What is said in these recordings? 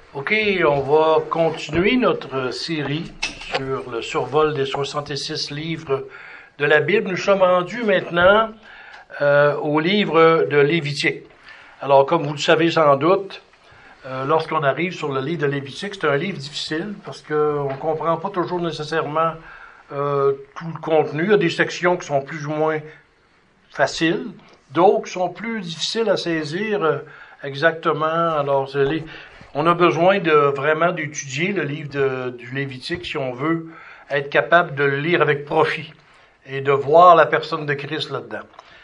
OK, on va continuer notre série sur le survol des 66 livres de la Bible. Nous sommes rendus maintenant au livre de Lévitique. Alors, comme vous le savez sans doute, lorsqu'on arrive sur le livre de Lévitique, c'est un livre difficile parce qu'on ne comprend pas toujours nécessairement tout le contenu. Il y a des sections qui sont plus ou moins faciles, d'autres qui sont plus difficiles à saisir exactement. Alors, on a besoin vraiment d'étudier le livre du Lévitique si on veut être capable de le lire avec profit et de voir la personne de Christ là-dedans.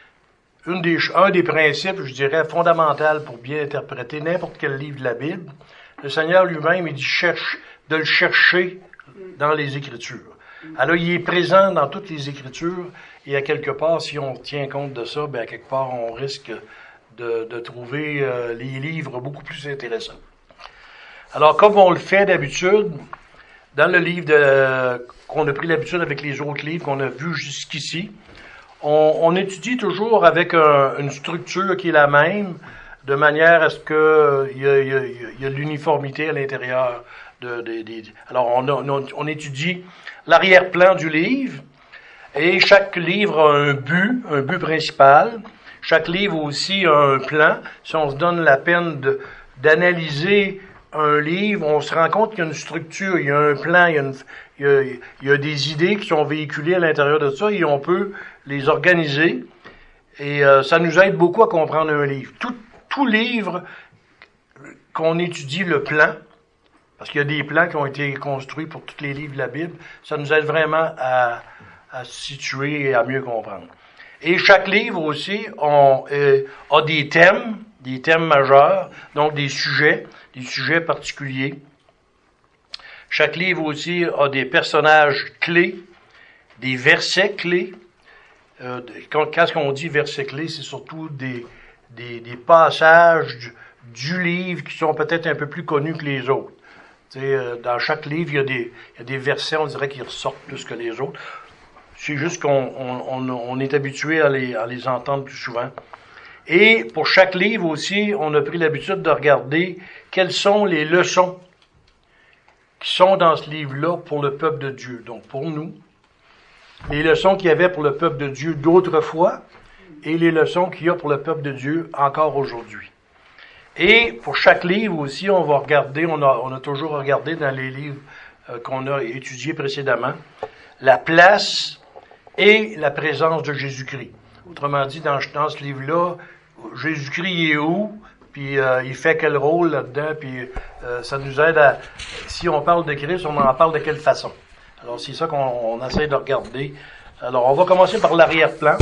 Un des principes, je dirais, fondamentaux pour bien interpréter n'importe quel livre de la Bible, le Seigneur lui-même, il dit de le chercher dans les Écritures. Alors, il est présent dans toutes les Écritures et à quelque part, si on tient compte de ça, à quelque part, on risque de trouver les livres beaucoup plus intéressants. Alors, comme on le fait d'habitude, dans le livre qu'on a pris l'habitude avec les autres livres qu'on a vus jusqu'ici, on étudie toujours avec une structure qui est la même, de manière à ce qu'il y a l'uniformité à l'intérieur. Alors, on étudie l'arrière-plan du livre, et chaque livre a un but principal. Chaque livre aussi a un plan. Si on se donne la peine d'analyser un livre, on se rend compte qu'il y a une structure, il y a un plan, il y a des idées qui sont véhiculées à l'intérieur de ça et on peut les organiser. Et ça nous aide beaucoup à comprendre un livre. Tout livre qu'on étudie le plan, parce qu'il y a des plans qui ont été construits pour tous les livres de la Bible, ça nous aide vraiment à se situer et à mieux comprendre. Et chaque livre aussi a des thèmes majeurs, donc des sujets particuliers. Chaque livre aussi a des personnages clés, des versets clés. Quand on dit versets clés, c'est surtout des passages du livre qui sont peut-être un peu plus connus que les autres. Dans chaque livre, il y a des versets, on dirait, qui ressortent plus que les autres. C'est juste qu'on est habitué à les entendre plus souvent. Et pour chaque livre aussi, on a pris l'habitude de regarder quelles sont les leçons qui sont dans ce livre-là pour le peuple de Dieu. Donc pour nous, les leçons qu'il y avait pour le peuple de Dieu d'autrefois et les leçons qu'il y a pour le peuple de Dieu encore aujourd'hui. Et pour chaque livre aussi, on va regarder, on a toujours regardé dans les livres qu'on a étudiés précédemment, la place et la présence de Jésus-Christ. Autrement dit, dans ce livre-là, Jésus-Christ est où, puis il fait quel rôle là-dedans, puis ça nous aide à, si on parle de Christ, on en parle de quelle façon. Alors c'est ça qu'on essaie de regarder. Alors on va commencer par l'arrière-plan.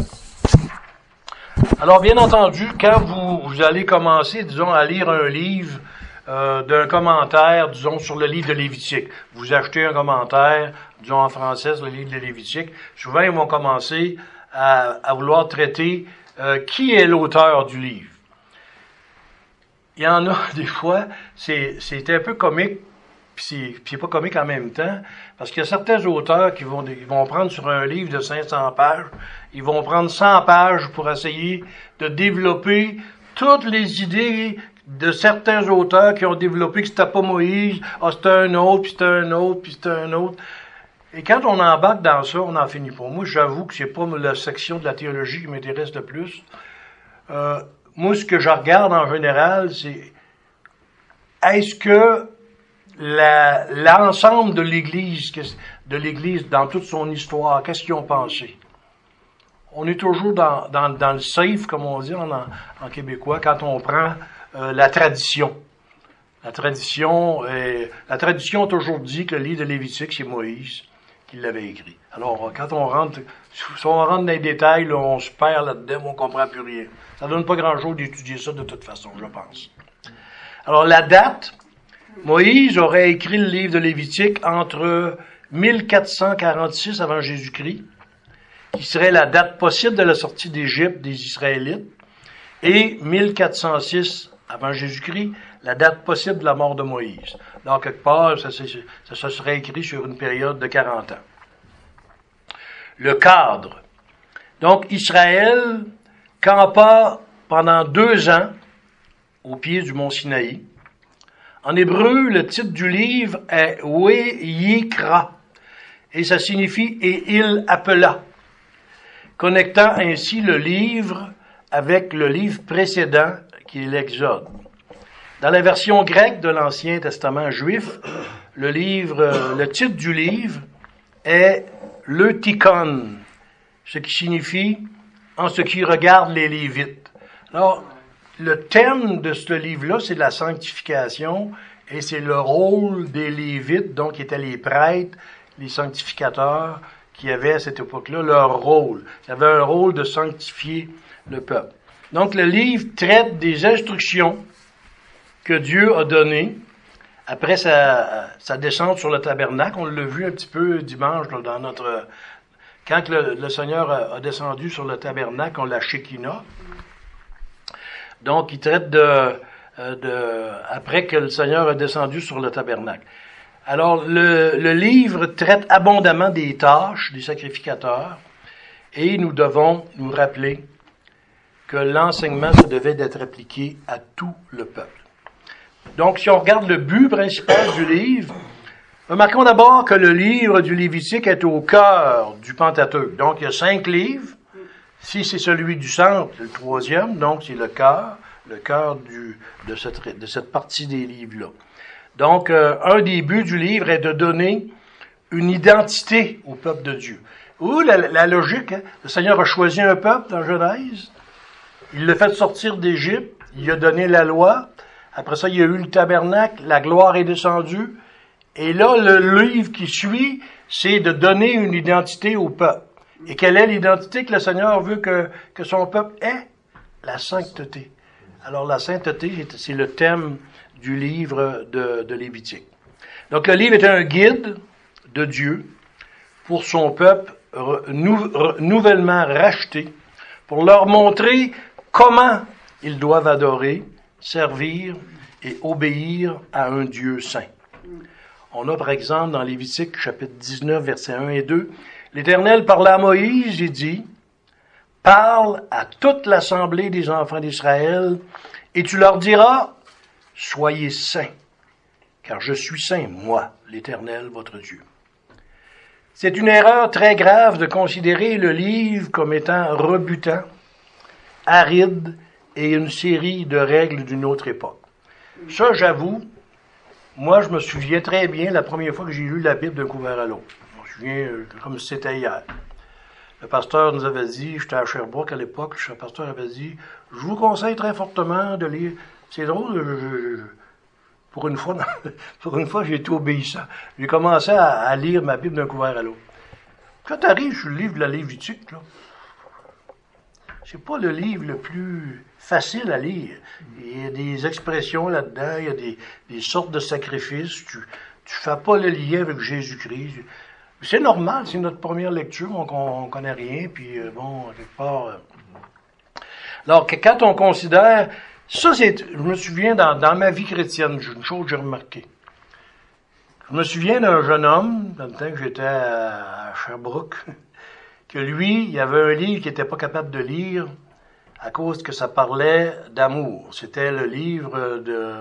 Alors bien entendu, quand vous allez commencer, disons, à lire un livre d'un commentaire, disons, sur le livre de Lévitique, vous achetez un commentaire, disons en français, sur le livre de Lévitique, souvent ils vont commencer à vouloir traiter qui est l'auteur du livre. Il y en a des fois, c'est un peu comique, puis c'est pas comique en même temps, parce qu'il y a certains auteurs qui vont prendre sur un livre de 500 pages, ils vont prendre 100 pages pour essayer de développer toutes les idées de certains auteurs qui ont développé que c'était pas Moïse, c'était un autre, puis c'était un autre, puis c'était un autre. Et quand on embarque dans ça, on n'en finit pas. Moi, j'avoue que c'est pas la section de la théologie qui m'intéresse le plus. Moi, ce que je regarde en général, c'est est-ce que l'ensemble de l'Église dans toute son histoire, qu'est-ce qu'ils ont pensé? On est toujours dans le safe, comme on dit en québécois, quand on prend la tradition. La tradition a toujours dit que le livre de Lévitique, c'est Moïse qui l'avait écrit. Alors, quand on rentre dans les détails, là, on se perd là-dedans, on comprend plus rien. Ça donne pas grand-chose d'étudier ça de toute façon, je pense. Alors, la date, Moïse aurait écrit le livre de Lévitique entre 1446 avant Jésus-Christ, qui serait la date possible de la sortie d'Égypte des Israélites, et 1406 avant Jésus-Christ, la date possible de la mort de Moïse. Donc, quelque part, ça serait écrit sur une période de 40 ans. Le cadre. Donc, Israël campa pendant 2 ans au pied du mont Sinaï, En hébreu, le titre du livre est Weyikra, et ça signifie « et il appela », connectant ainsi le livre avec le livre précédent, qui est l'Exode. Dans la version grecque de l'Ancien Testament juif, le titre du livre est Leutikon, ce qui signifie « en ce qui regarde les Lévites ». Alors, le thème de ce livre-là, c'est de la sanctification, et c'est le rôle des Lévites, donc qui étaient les prêtres, les sanctificateurs, qui avaient à cette époque-là leur rôle. Ils avaient un rôle de sanctifier le peuple. Donc, le livre traite des instructions que Dieu a données après sa descente sur le tabernacle. On l'a vu un petit peu dimanche là, dans notre... Quand le Seigneur a descendu sur le tabernacle, on l'a Shekinah. Donc, il traite après que le Seigneur a descendu sur le tabernacle. Alors, le livre traite abondamment des tâches des sacrificateurs et nous devons nous rappeler que l'enseignement se devait d'être appliqué à tout le peuple. Donc, si on regarde le but principal du livre, remarquons d'abord que le livre du Lévitique est au cœur du Pentateuque. Donc, il y a 5 livres. Si c'est celui du centre, c'est le 3e, donc c'est le cœur de cette partie des livres-là. Donc, un des buts du livre est de donner une identité au peuple de Dieu. La logique, hein? Le Seigneur a choisi un peuple dans Genèse, il l'a fait sortir d'Égypte, il a donné la loi, après ça, il y a eu le tabernacle, la gloire est descendue, et là, le livre qui suit, c'est de donner une identité au peuple. Et quelle est l'identité que le Seigneur veut que son peuple ait? La sainteté. Alors, la sainteté, c'est le thème du livre de Lévitique. Donc, le livre est un guide de Dieu pour son peuple nouvellement racheté, pour leur montrer comment ils doivent adorer, servir et obéir à un Dieu saint. On a, par exemple, dans Lévitique, chapitre 19, versets 1 et 2, l'Éternel parla à Moïse et dit, « Parle à toute l'assemblée des enfants d'Israël, et tu leur diras, « Soyez saints, car je suis saint, moi, l'Éternel, votre Dieu. » C'est une erreur très grave de considérer le livre comme étant rebutant, aride et une série de règles d'une autre époque. Ça, j'avoue, moi, je me souviens très bien la première fois que j'ai lu la Bible d'un couvert à l'autre. Je me souviens comme si c'était hier. Le pasteur nous avait dit, j'étais à Sherbrooke à l'époque, le pasteur avait dit, je vous conseille très fortement de lire. C'est drôle, pour une fois, j'ai été obéissant. J'ai commencé à lire ma Bible d'un couvert à l'autre. Quand tu arrives sur le livre de la Lévitique, là, c'est pas le livre le plus facile à lire. Il y a des expressions là-dedans, il y a des sortes de sacrifices. Tu fais pas le lien avec Jésus-Christ. C'est normal, c'est notre première lecture, on connaît rien, puis quelque part... Alors, quand on considère... Ça, je me souviens, dans ma vie chrétienne, une chose que j'ai remarquée. Je me souviens d'un jeune homme, dans le temps que j'étais à Sherbrooke, que lui, il avait un livre qu'il n'était pas capable de lire à cause que ça parlait d'amour. C'était le livre de...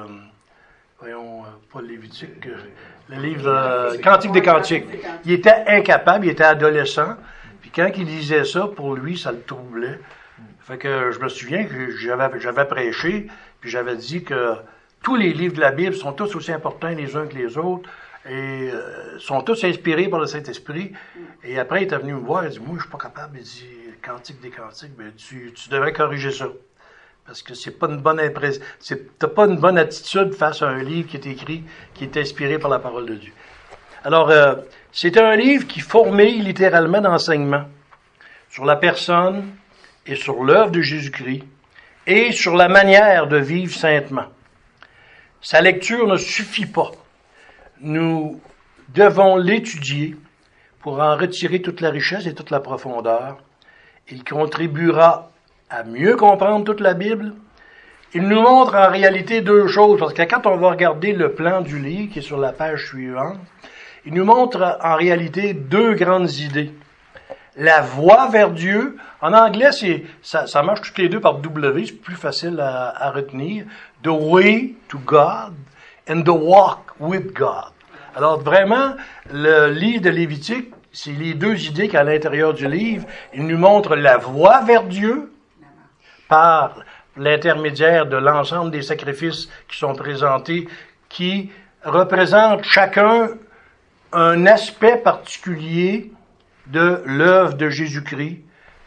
pas le Lévitique, le livre Cantique des Cantiques. Il était incapable, il était adolescent, puis quand il lisait ça, pour lui, ça le troublait. Fait que je me souviens que j'avais prêché, puis j'avais dit que tous les livres de la Bible sont tous aussi importants les uns que les autres, et sont tous inspirés par le Saint-Esprit. Et après, il était venu me voir, il dit, moi, je suis pas capable, il dit, Cantique des Cantiques, ben, tu devrais corriger ça. Parce que c'est pas une bonne impression, t'as pas une bonne attitude face à un livre qui est écrit, qui est inspiré par la parole de Dieu. Alors, c'est un livre qui fourmille littéralement d'enseignements sur la personne et sur l'œuvre de Jésus-Christ et sur la manière de vivre saintement. Sa lecture ne suffit pas. Nous devons l'étudier pour en retirer toute la richesse et toute la profondeur. Il contribuera à mieux comprendre toute la Bible. Il nous montre en réalité deux choses, parce que quand on va regarder le plan du livre, qui est sur la page suivante, il nous montre en réalité deux grandes idées. La voie vers Dieu, en anglais, ça marche toutes les deux par W, c'est plus facile à retenir. The way to God, and the walk with God. Alors vraiment, le livre de Lévitique, c'est les deux idées qu'à l'intérieur du livre. Il nous montre la voie vers Dieu par l'intermédiaire de l'ensemble des sacrifices qui sont présentés, qui représentent chacun un aspect particulier de l'œuvre de Jésus-Christ.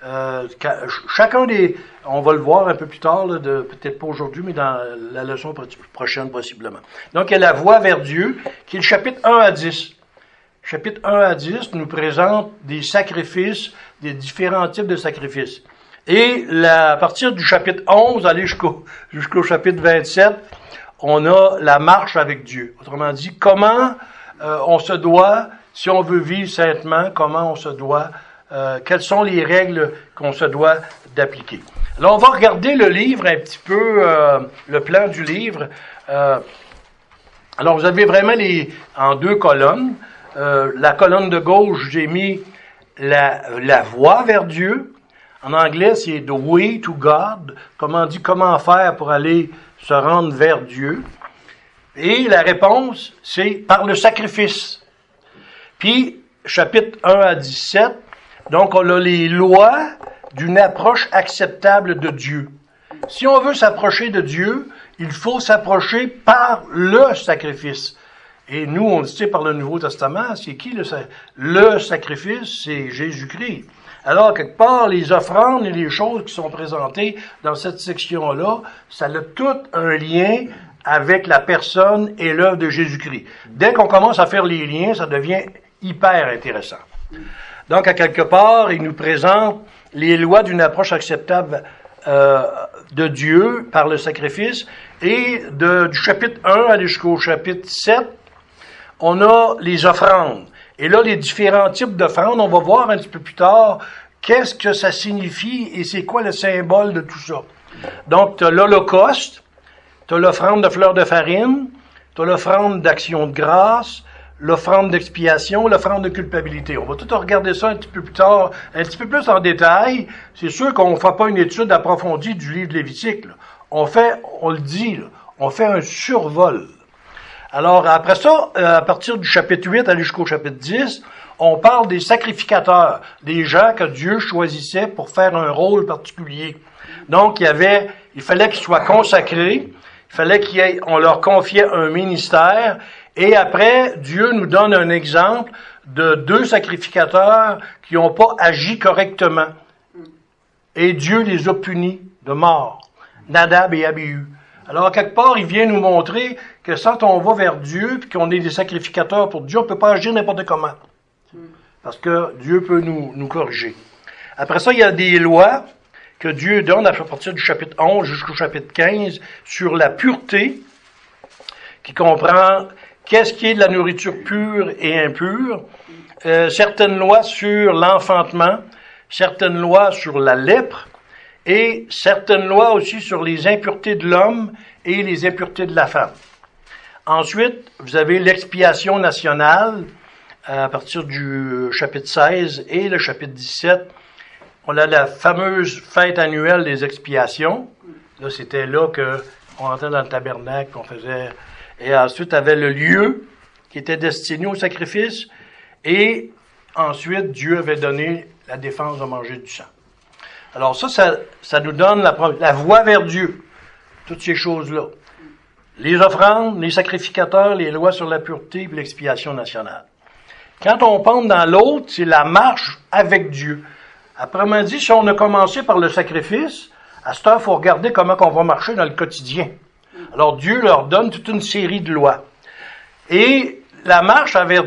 Chacun des, on va le voir un peu plus tard, là, peut-être pas aujourd'hui, mais dans la leçon prochaine possiblement. Donc, il y a la voie vers Dieu, qui est le chapitre 1 à 10. Chapitre 1 à 10 nous présente des sacrifices, des différents types de sacrifices. Et à partir du chapitre 11, aller jusqu'au chapitre 27, on a la marche avec Dieu. Autrement dit, comment on se doit, si on veut vivre saintement, comment on se doit, quelles sont les règles qu'on se doit d'appliquer. Alors, on va regarder le livre un petit peu, le plan du livre. Alors, vous avez vraiment en deux colonnes. La colonne de gauche, j'ai mis la voie vers Dieu. En anglais, c'est the way to God. Comment faire pour aller se rendre vers Dieu. Et la réponse, c'est par le sacrifice. Puis, chapitre 1 à 17, donc on a les lois d'une approche acceptable de Dieu. Si on veut s'approcher de Dieu, il faut s'approcher par le sacrifice. Et nous, on le sait par le Nouveau Testament, c'est qui le sacrifice? C'est Jésus-Christ. Alors, quelque part, les offrandes et les choses qui sont présentées dans cette section-là, ça a tout un lien avec la personne et l'œuvre de Jésus-Christ. Dès qu'on commence à faire les liens, ça devient hyper intéressant. Donc, à quelque part, il nous présente les lois d'une approche acceptable de Dieu par le sacrifice. Et du chapitre 1 aller jusqu'au chapitre 7, on a les offrandes. Et là, les différents types d'offrandes, on va voir un petit peu plus tard qu'est-ce que ça signifie et c'est quoi le symbole de tout ça. Donc, tu as l'Holocauste, tu as l'offrande de fleurs de farine, tu as l'offrande d'action de grâce, l'offrande d'expiation, l'offrande de culpabilité. On va tout regarder ça un petit peu plus tard, un petit peu plus en détail. C'est sûr qu'on ne fait pas une étude approfondie du livre de Lévitique. Là. On le dit, là, on fait un survol. Alors, après ça, à partir du chapitre 8 aller jusqu'au chapitre 10, on parle des sacrificateurs, des gens que Dieu choisissait pour faire un rôle particulier. Donc, il fallait qu'ils soient consacrés, il fallait on leur confiait un ministère, et après, Dieu nous donne un exemple de 2 sacrificateurs qui n'ont pas agi correctement. Et Dieu les a punis de mort, Nadab et Abihu. Alors, quelque part, il vient nous montrer que quand on va vers Dieu, puis qu'on est des sacrificateurs pour Dieu, on ne peut pas agir n'importe comment. Parce que Dieu peut nous corriger. Après ça, il y a des lois que Dieu donne à partir du chapitre 11 jusqu'au chapitre 15 sur la pureté, qui comprend qu'est-ce qui est de la nourriture pure et impure, certaines lois sur l'enfantement, certaines lois sur la lèpre, et certaines lois aussi sur les impuretés de l'homme et les impuretés de la femme. Ensuite, vous avez l'expiation nationale, à partir du chapitre 16 et le chapitre 17. On a la fameuse fête annuelle des expiations. Là, c'était là qu'on entrait dans le tabernacle, qu'on faisait. Et ensuite, il y avait le lieu qui était destiné au sacrifice. Et ensuite, Dieu avait donné la défense de manger du sang. Alors ça nous donne la voie vers Dieu. Toutes ces choses-là. Les offrandes, les sacrificateurs, les lois sur la pureté et l'expiation nationale. Quand on pense dans l'autre, c'est la marche avec Dieu. Autrement dit, si on a commencé par le sacrifice, à cette heure, il faut regarder comment on va marcher dans le quotidien. Alors Dieu leur donne toute une série de lois. Et la marche avec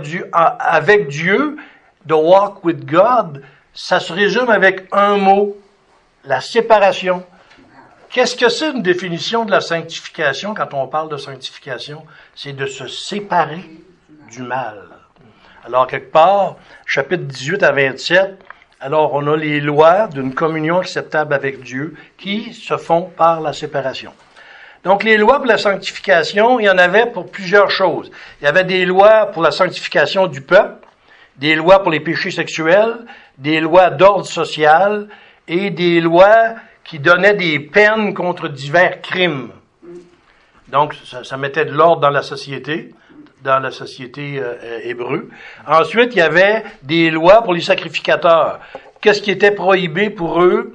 Dieu, the walk with God, ça se résume avec un mot, la séparation. Qu'est-ce que c'est une définition de la sanctification quand on parle de sanctification? C'est de se séparer du mal. Alors, quelque part, chapitre 18 à 27, alors on a les lois d'une communion acceptable avec Dieu qui se font par la séparation. Donc, les lois pour la sanctification, il y en avait pour plusieurs choses. Il y avait des lois pour la sanctification du peuple, des lois pour les péchés sexuels, des lois d'ordre social et des lois qui donnaient des peines contre divers crimes. Donc, ça mettait de l'ordre dans la société hébreu. Ensuite, il y avait des lois pour les sacrificateurs. Qu'est-ce qui était prohibé pour eux?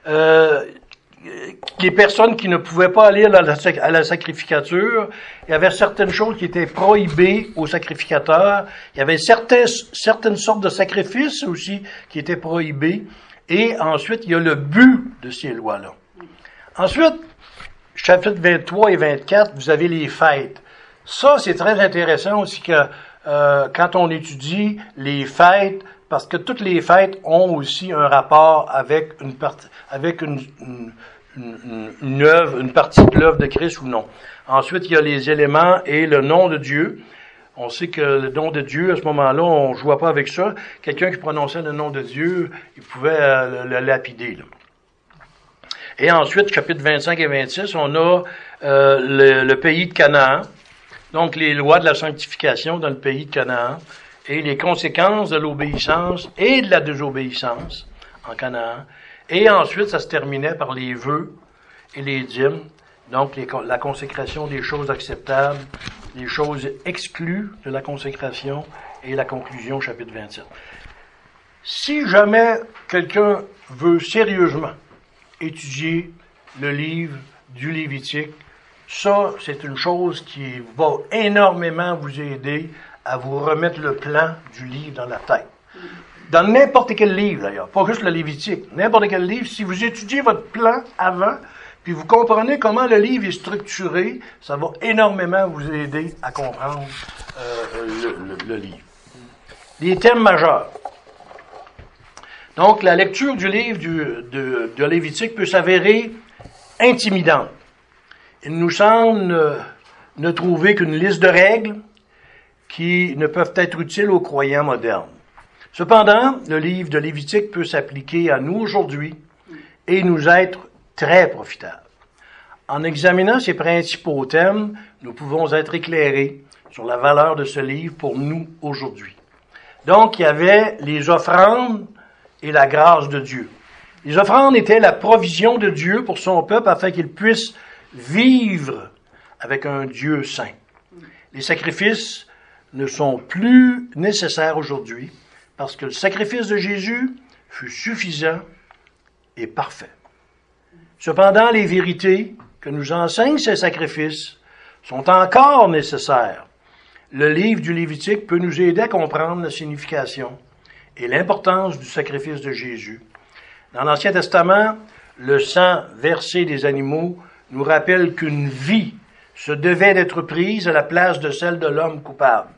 Les personnes qui ne pouvaient pas aller à la sacrificature, il y avait certaines choses qui étaient prohibées aux sacrificateurs. Il y avait certaines sortes de sacrifices aussi qui étaient prohibés. Et ensuite, il y a le but de ces lois-là. Ensuite, chapitre 23 et 24, vous avez les fêtes. Ça, c'est très intéressant aussi que quand on étudie les fêtes, parce que toutes les fêtes ont aussi un rapport avec une œuvre, une partie de l'œuvre de Christ ou non. Ensuite, il y a les éléments et le nom de Dieu. On sait que le nom de Dieu, à ce moment-là, on ne jouait pas avec ça. Quelqu'un qui prononçait le nom de Dieu, il pouvait le lapider, là. Et ensuite, chapitre 25 et 26, on a le pays de Canaan, donc les lois de la sanctification dans le pays de Canaan, et les conséquences de l'obéissance et de la désobéissance en Canaan. Et ensuite, ça se terminait par les vœux et les dîmes, donc la consécration des choses acceptables, les choses exclues de la consécration et la conclusion, chapitre 27. Si jamais quelqu'un veut sérieusement étudier le livre du Lévitique, ça, c'est une chose qui va énormément vous aider à vous remettre le plan du livre dans la tête. Dans n'importe quel livre, d'ailleurs, pas juste le Lévitique, n'importe quel livre, si vous étudiez votre plan avant, puis vous comprenez comment le livre est structuré, ça va énormément vous aider à comprendre le livre. Les thèmes majeurs. Donc, la lecture du livre de Lévitique peut s'avérer intimidante. Il nous semble ne trouver qu'une liste de règles qui ne peuvent être utiles aux croyants modernes. Cependant, le livre de Lévitique peut s'appliquer à nous aujourd'hui et nous être très profitable. En examinant ces principaux thèmes, nous pouvons être éclairés sur la valeur de ce livre pour nous aujourd'hui. Donc, il y avait les offrandes et la grâce de Dieu. Les offrandes étaient la provision de Dieu pour son peuple afin qu'il puisse vivre avec un Dieu saint. Les sacrifices ne sont plus nécessaires aujourd'hui parce que le sacrifice de Jésus fut suffisant et parfait. Cependant, les vérités que nous enseignent ces sacrifices sont encore nécessaires. Le livre du Lévitique peut nous aider à comprendre la signification et l'importance du sacrifice de Jésus. Dans l'Ancien Testament, le sang versé des animaux nous rappelle qu'une vie se devait d'être prise à la place de celle de l'homme coupable.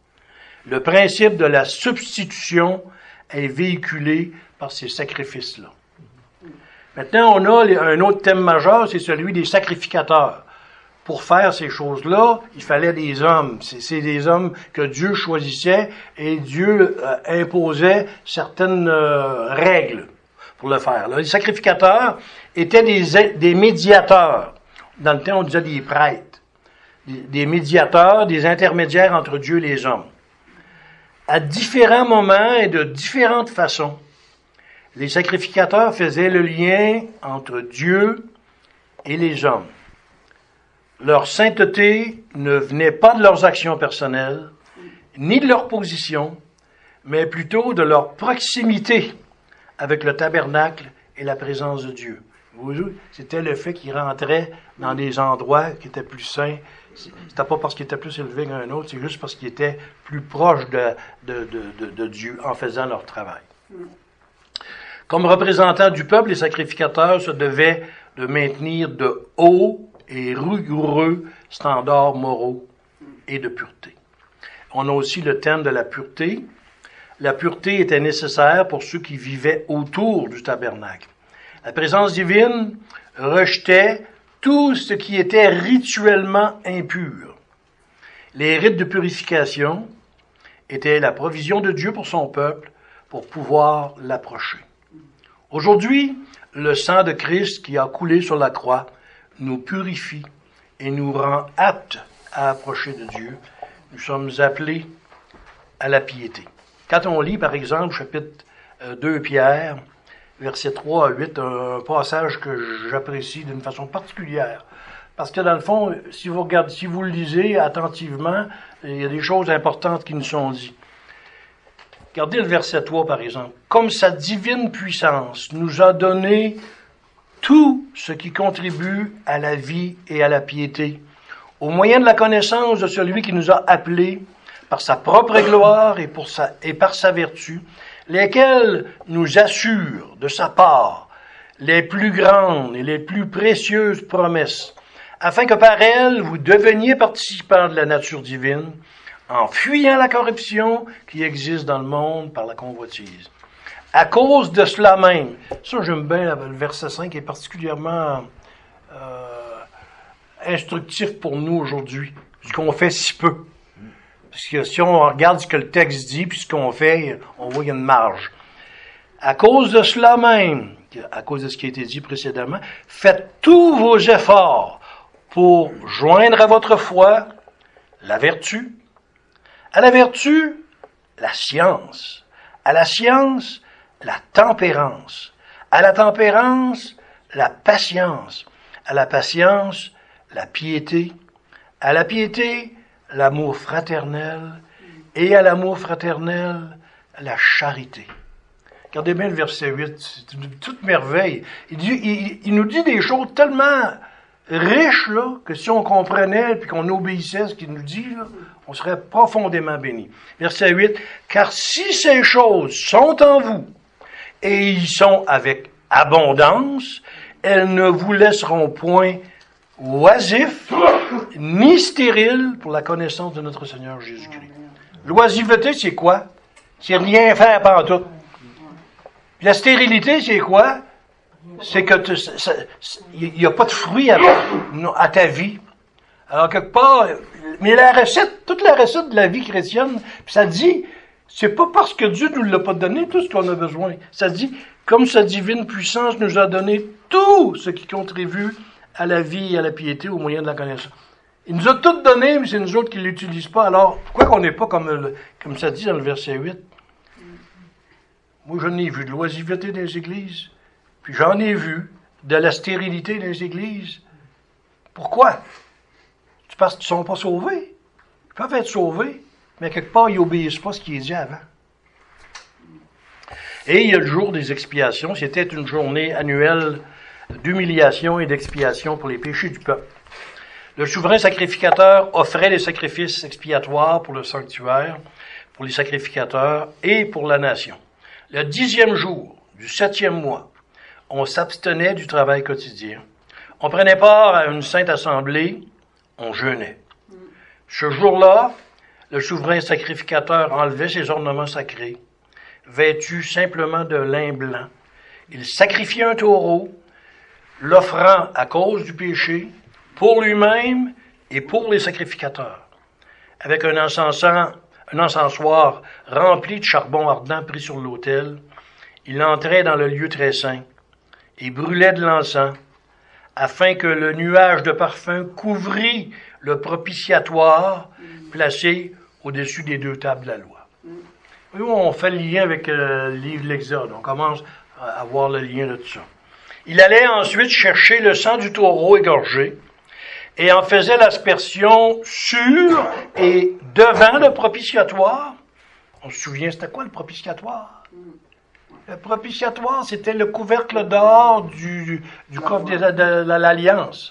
Le principe de la substitution est véhiculé par ces sacrifices-là. Maintenant, on a un autre thème majeur, c'est celui des sacrificateurs. Pour faire ces choses-là, il fallait des hommes. C'est des hommes que Dieu choisissait et Dieu imposait certaines règles pour le faire. Là, les sacrificateurs étaient des médiateurs. Dans le temps, on disait des prêtres. Des médiateurs, des intermédiaires entre Dieu et les hommes. À différents moments et de différentes façons, les sacrificateurs faisaient le lien entre Dieu et les hommes. Leur sainteté ne venait pas de leurs actions personnelles, ni de leur position, mais plutôt de leur proximité avec le tabernacle et la présence de Dieu. Vous voyez, c'était le fait qu'ils rentraient dans des endroits qui étaient plus saints. C'était pas parce qu'ils étaient plus élevés qu'un autre, c'est juste parce qu'ils étaient plus proches de Dieu en faisant leur travail. Comme représentants du peuple, les sacrificateurs se devaient de maintenir de hauts et rigoureux standards moraux et de pureté. On a aussi le thème de la pureté. La pureté était nécessaire pour ceux qui vivaient autour du tabernacle. La présence divine rejetait tout ce qui était rituellement impur. Les rites de purification étaient la provision de Dieu pour son peuple pour pouvoir l'approcher. Aujourd'hui, le sang de Christ qui a coulé sur la croix nous purifie et nous rend aptes à approcher de Dieu. Nous sommes appelés à la piété. Quand on lit, par exemple, chapitre 2 Pierre, versets 3 à 8, un passage que j'apprécie d'une façon particulière, Parce que dans le fond, si vous regardez, si vous le lisez attentivement, il y a des choses importantes qui nous sont dites. Regardez le verset 3, par exemple. Comme sa divine puissance nous a donné tout ce qui contribue à la vie et à la piété, au moyen de la connaissance de celui qui nous a appelés par sa propre gloire et par sa vertu, lesquels nous assurent de sa part les plus grandes et les plus précieuses promesses, afin que par elles vous deveniez participants de la nature divine, en fuyant la corruption qui existe dans le monde par la convoitise. À cause de cela même, ça j'aime bien le verset 5 qui est particulièrement instructif pour nous aujourd'hui, puisqu'on fait si peu. Parce que si on regarde ce que le texte dit, puis ce qu'on fait, on voit qu'il y a une marge. À cause de cela même, à cause de ce qui a été dit précédemment, faites tous vos efforts pour joindre à votre foi la vertu, à la vertu, la science, à la science, la tempérance, à la tempérance, la patience, à la patience, la piété, à la piété, l'amour fraternel, et à l'amour fraternel, la charité. Regardez bien le verset 8, c'est une toute merveille. Il nous dit des choses tellement riches, là, que si on comprenait et qu'on obéissait à ce qu'il nous dit, là, on serait profondément béni. Verset 8, « Car si ces choses sont en vous, et y sont avec abondance, elles ne vous laisseront point oisifs, ni stériles pour la connaissance de notre Seigneur Jésus-Christ. » L'oisiveté, c'est quoi? C'est rien faire pantoute. La stérilité, c'est quoi? C'est que il n'y a pas de fruit à ta vie. Alors, quelque part, mais la recette, toute la recette de la vie chrétienne, puis ça dit, c'est pas parce que Dieu nous l'a pas donné tout ce qu'on a besoin. Ça dit, comme sa divine puissance nous a donné tout ce qui contribue à la vie et à la piété au moyen de la connaissance. Il nous a tout donné, mais c'est nous autres qui l'utilisent pas. Alors, pourquoi qu'on n'est pas comme ça dit dans le verset 8? Moi, j'en ai vu de l'oisiveté dans les églises, puis j'en ai vu de la stérilité dans les églises. Pourquoi? C'est parce qu'ils ne sont pas sauvés. Ils peuvent être sauvés, mais quelque part, ils n'obéissent pas ce qui est dit avant. Et il y a le jour des expiations. C'était une journée annuelle d'humiliation et d'expiation pour les péchés du peuple. Le souverain sacrificateur offrait les sacrifices expiatoires pour le sanctuaire, pour les sacrificateurs et pour la nation. Le 10e jour du 7e mois, on s'abstenait du travail quotidien. On prenait part à une sainte assemblée, on jeûnait. Ce jour-là, le souverain sacrificateur enlevait ses ornements sacrés, vêtu simplement de lin blanc. Il sacrifiait un taureau, l'offrant à cause du péché, pour lui-même et pour les sacrificateurs, avec un encensoir rempli de charbon ardent pris sur l'autel. Il entrait dans le lieu très saint et brûlait de l'encens, afin que le nuage de parfum couvrît le propitiatoire placé au-dessus des deux tables de la loi. Nous, on fait le lien avec le livre de l'Exode. On commence à voir le lien de tout ça. Il allait ensuite chercher le sang du taureau égorgé et en faisait l'aspersion sur et devant le propitiatoire. On se souvient, c'était quoi le propitiatoire? Le propitiatoire, c'était le couvercle d'or du coffre de l'Alliance,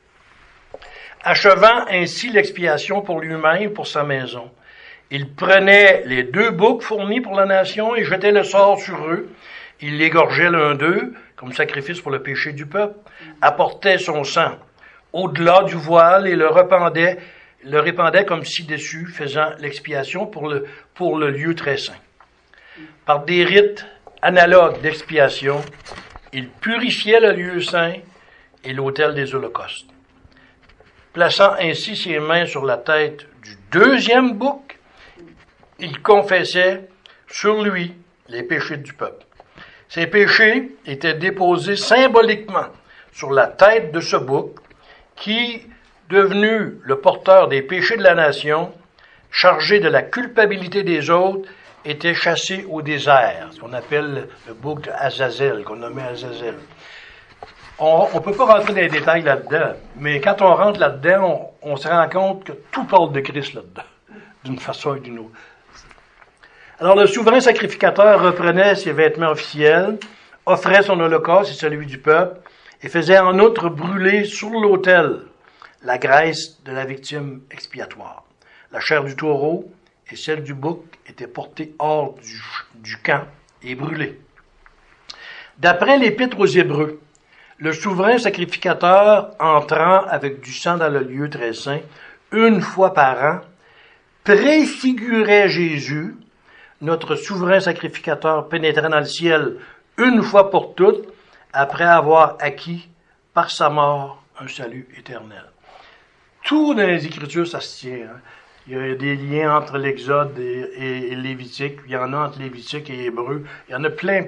achevant ainsi l'expiation pour lui-même, pour sa maison. Il prenait les 2 boucs fournis pour la nation et jetait le sort sur eux. Il l'égorgeait l'un d'eux, comme sacrifice pour le péché du peuple, apportait son sang au-delà du voile et le répandait comme ci-dessus, faisant l'expiation pour le lieu très saint. Par des rites analogues d'expiation, il purifiait le lieu saint et l'autel des holocaustes. Plaçant ainsi ses mains sur la tête du 2e bouc, il confessait sur lui les péchés du peuple. Ces péchés étaient déposés symboliquement sur la tête de ce bouc, qui, devenu le porteur des péchés de la nation, chargé de la culpabilité des autres, était chassé au désert, ce qu'on appelle le bouc d'Azazel, qu'on nommait Azazel. On ne peut pas rentrer dans les détails là-dedans, mais quand on rentre là-dedans, on se rend compte que tout parle de Christ là-dedans, d'une façon ou d'une autre. Alors le souverain sacrificateur reprenait ses vêtements officiels, offrait son holocauste et celui du peuple, et faisait en outre brûler sur l'autel la graisse de la victime expiatoire. La chair du taureau et celle du bouc étaient portées hors du camp et brûlées. D'après l'Épître aux Hébreux, le souverain sacrificateur entrant avec du sang dans le lieu très saint, une fois par an, préfigurait Jésus, notre souverain sacrificateur pénétrant dans le ciel une fois pour toutes, après avoir acquis par sa mort un salut éternel. Tout dans les Écritures, ça se tient. Hein? Il y a des liens entre l'Exode et Lévitique. Il y en a entre Lévitique et Hébreu. Il y en a plein.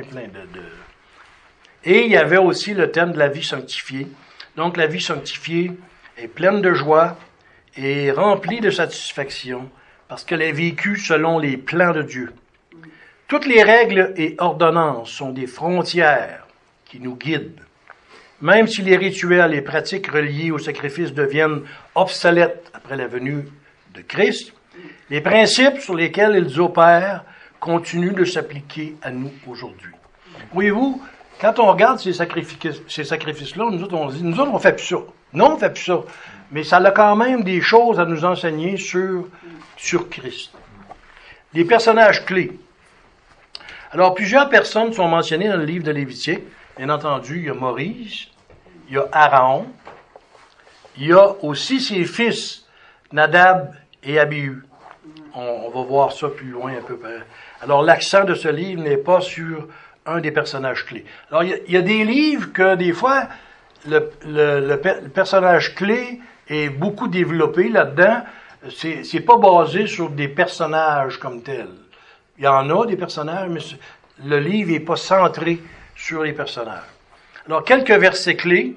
Et il y avait aussi le thème de la vie sanctifiée. Donc la vie sanctifiée est pleine de joie et remplie de satisfaction parce qu'elle est vécue selon les plans de Dieu. Toutes les règles et ordonnances sont des frontières qui nous guident. Même si les rituels et pratiques reliés au sacrifice deviennent obsolètes après la venue de Christ, les principes sur lesquels ils opèrent continuent de s'appliquer à nous aujourd'hui. Voyez-vous, quand on regarde ces sacrifices-là, nous autres, on se dit, nous autres, on fait plus ça. Non, on fait plus ça. Mais ça a quand même des choses à nous enseigner sur Christ. Les personnages clés. Alors, plusieurs personnes sont mentionnées dans le livre de Lévitique. Bien entendu, il y a Moïse, il y a Aaron, il y a aussi ses fils, Nadab et Abihu. On va voir ça plus loin un peu. Alors, l'accent de ce livre n'est pas sur un des personnages clés. Alors, il y a des livres que, des fois, le personnage clé est beaucoup développé là-dedans. C'est pas basé sur des personnages comme tels. Il y en a des personnages, mais le livre n'est pas centré sur les personnages. Alors, quelques versets clés.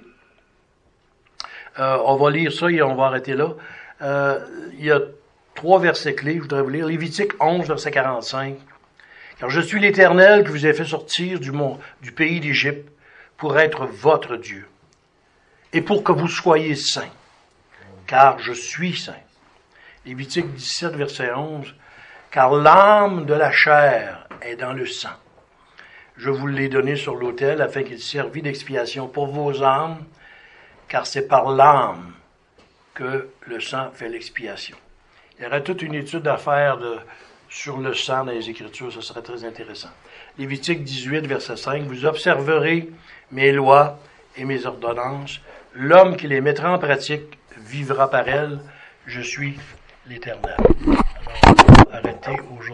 On va lire ça et on va arrêter là. Il y a 3 versets clés, je voudrais vous lire. Lévitique 11, verset 45. « Car je suis l'Éternel qui vous ai fait sortir du pays d'Égypte pour être votre Dieu, et pour que vous soyez saints, car je suis saint. » Lévitique 17, verset 11. « Car l'âme de la chair est dans le sang. Je vous l'ai donné sur l'autel afin qu'il servît d'expiation pour vos âmes, car c'est par l'âme que le sang fait l'expiation. » Il y aurait toute une étude à faire sur le sang dans les Écritures, ça serait très intéressant. Lévitique 18, verset 5. « Vous observerez mes lois et mes ordonnances. L'homme qui les mettra en pratique vivra par elles. Je suis l'Éternel. » Alors, on va arrêter aujourd'hui.